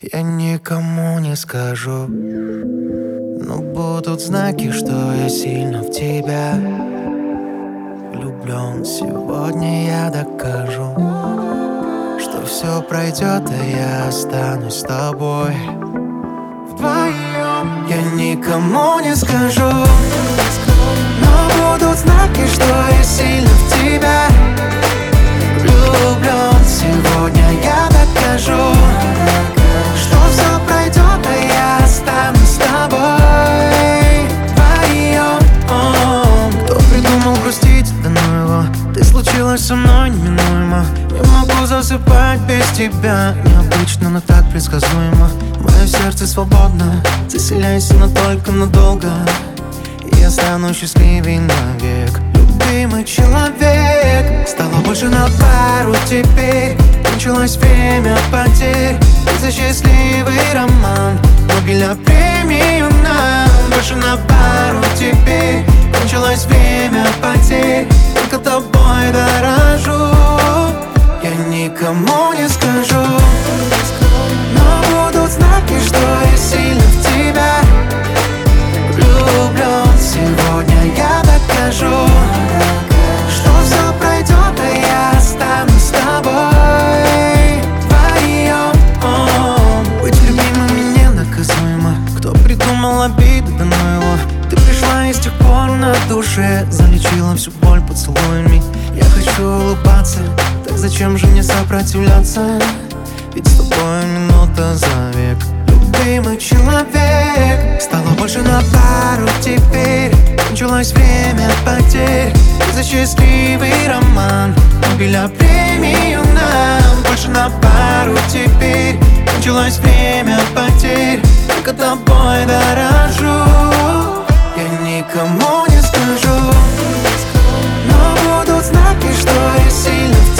Я никому не скажу, но будут знаки, что я сильно в тебя влюблен. Сегодня я докажу, что все пройдет, а я останусь с тобой вдвоем. Я никому не скажу, но будут знаки, что я сильно в тебя влюблен. Сегодня я докажу, что все пройдет, а я останусь с тобой вдвоем. Кто придумал грустить, да ну его. Ты случилась со мной неминуемо. Не могу засыпать без тебя. Необычно, но так предсказуемо. Мое сердце свободно, заселяйся, но только надолго. И я стану счастливей навек. Любимый человек, стало больше на пару теперь. Кончилось время потерь, за счастливый роман. Нобеля премию нам, больше на пару теперь. Кончилось время потерь, только тобой дорожу. Я никому не скажу, но будут знаки, что я сильно в тебя влюблен. Сегодня я докажу, что все пройдет, а я останусь с тобой вдвоем. Быть любимым ненаказуемо. Кто придумал обиды, да ну его. Ты пришла и с тех пор на душе залечила всю боль поцелуями. Я хочу улыбаться, так зачем же мне сопротивляться? Ведь с тобой минута за век. Любимый человек, стало больше на пару теперь. Кончилось время потерь, за счастливый роман. Нобеля премию нам, больше на пару теперь. Кончилось время потерь, только тобой дорожу. Я никому не скажу, но будут знаки, что я сильно в